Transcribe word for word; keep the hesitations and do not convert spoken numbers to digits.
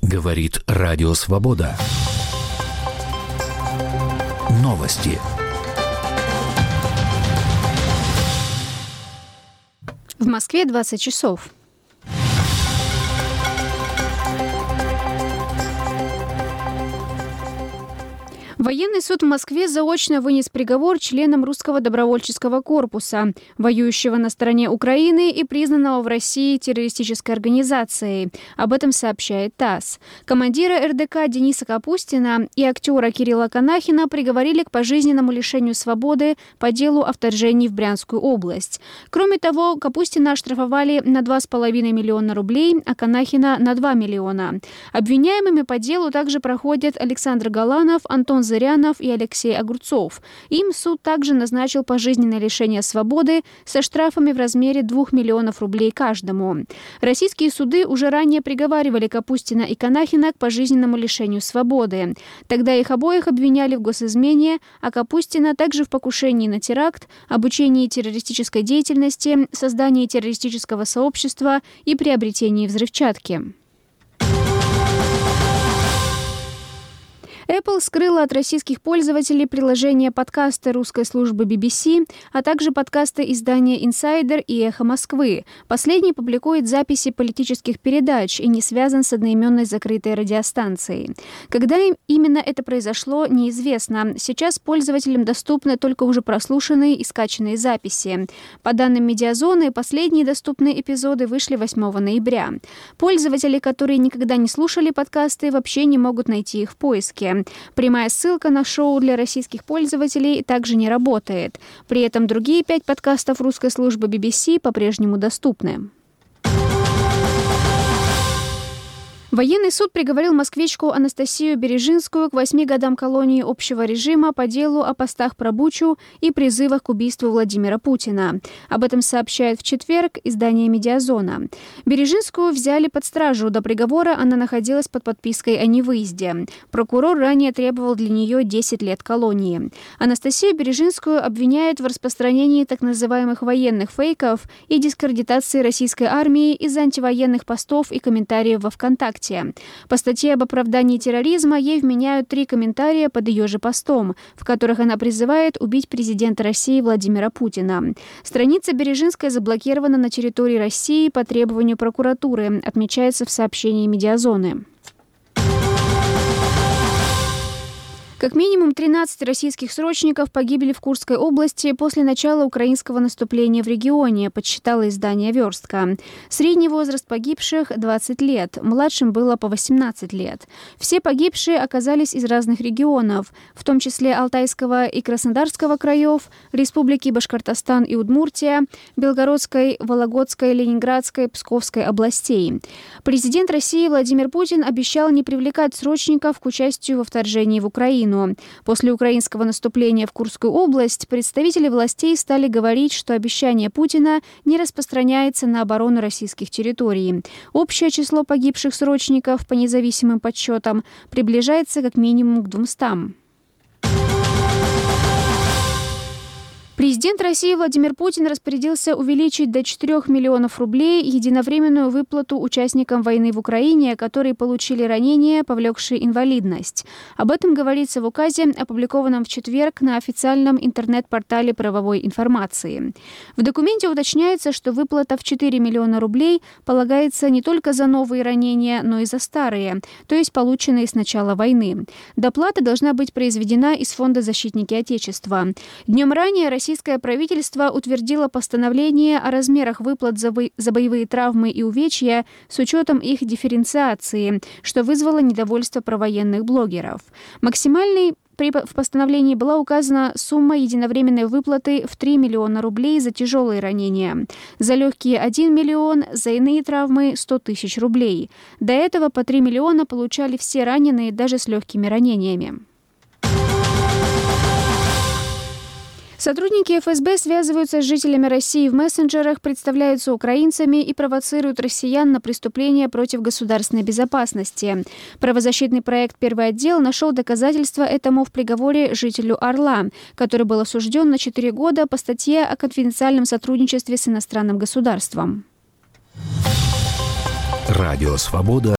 Говорит Радио Свобода. Новости. В Москве двадцать часов. Военный суд в Москве заочно вынес приговор членам Русского добровольческого корпуса, воюющего на стороне Украины и признанного в России террористической организацией. Об этом сообщает ТАСС. Командира эр дэ ка Дениса Капустина и актера Кирилла Канахина приговорили к пожизненному лишению свободы по делу о вторжении в Брянскую область. Кроме того, Капустина оштрафовали на два с половиной миллиона рублей, а Канахина на два миллиона. Обвиняемыми по делу также проходят Александр Галанов, Антон Зырянов и Алексей Огурцов. Им суд также назначил пожизненное лишение свободы со штрафами в размере двух миллионов рублей каждому. Российские суды уже ранее приговаривали Капустина и Канахина к пожизненному лишению свободы. Тогда их обоих обвиняли в госизмене, а Капустина также в покушении на теракт, обучении террористической деятельности, создании террористического сообщества и приобретении взрывчатки. Apple скрыла от российских пользователей приложение подкаста русской службы би би си, а также подкасты издания «Инсайдер» и «Эхо Москвы». Последний публикует записи политических передач и не связан с одноименной закрытой радиостанцией. Когда именно это произошло, неизвестно. Сейчас пользователям доступны только уже прослушанные и скачанные записи. По данным Медиазоны, последние доступные эпизоды вышли восьмого ноября. Пользователи, которые никогда не слушали подкасты, вообще не могут найти их в поиске. Прямая ссылка на шоу для российских пользователей также не работает. При этом другие пять подкастов русской службы би би си по-прежнему доступны. Военный суд приговорил москвичку Анастасию Бережинскую к восьми годам колонии общего режима по делу о постах про Бучу и призывах к убийству Владимира Путина. Об этом сообщает в четверг издание «Медиазона». Бережинскую взяли под стражу. До приговора она находилась под подпиской о невыезде. Прокурор ранее требовал для нее десять лет колонии. Анастасию Бережинскую обвиняют в распространении так называемых военных фейков и дискредитации российской армии из-за антивоенных постов и комментариев во ВКонтакте. По статье об оправдании терроризма ей вменяют три комментария под ее же постом, в которых она призывает убить президента России Владимира Путина. Страница Бережинской заблокирована на территории России по требованию прокуратуры, отмечается в сообщении «Медиазоны». Как минимум тринадцать российских срочников погибли в Курской области после начала украинского наступления в регионе, подсчитало издание «Верстка». Средний возраст погибших – двадцать лет, младшим было по восемнадцать лет. Все погибшие оказались из разных регионов, в том числе Алтайского и Краснодарского краев, Республики Башкортостан и Удмуртия, Белгородской, Вологодской, Ленинградской, Псковской областей. Президент России Владимир Путин обещал не привлекать срочников к участию во вторжении в Украину. После украинского наступления в Курскую область представители властей стали говорить, что обещание Путина не распространяется на оборону российских территорий. Общее число погибших срочников, по независимым подсчетам, приближается как минимум к двумстам. Президент России Владимир Путин распорядился увеличить до четырёх миллионов рублей единовременную выплату участникам войны в Украине, которые получили ранения, повлекшие инвалидность. Об этом говорится в указе, опубликованном в четверг на официальном интернет-портале правовой информации. В документе уточняется, что выплата в четыре миллиона рублей полагается не только за новые ранения, но и за старые, то есть полученные с начала войны. Доплата должна быть произведена из Фонда «Защитники Отечества». Днем ранее Россия Российское правительство утвердило постановление о размерах выплат за, бо- за боевые травмы и увечья с учетом их дифференциации, что вызвало недовольство правоенных блогеров. Максимальный При, в постановлении была указана сумма единовременной выплаты в три миллиона рублей за тяжелые ранения. За легкие – один миллион, за иные травмы – сто тысяч рублей. До этого по три миллиона получали все раненые, даже с легкими ранениями. Сотрудники эф эс бэ связываются с жителями России в мессенджерах, представляются украинцами и провоцируют россиян на преступления против государственной безопасности. Правозащитный проект «Первый отдел» нашел доказательства этому в приговоре жителю Орла, который был осужден на четыре года по статье о конфиденциальном сотрудничестве с иностранным государством. Радио «Свобода»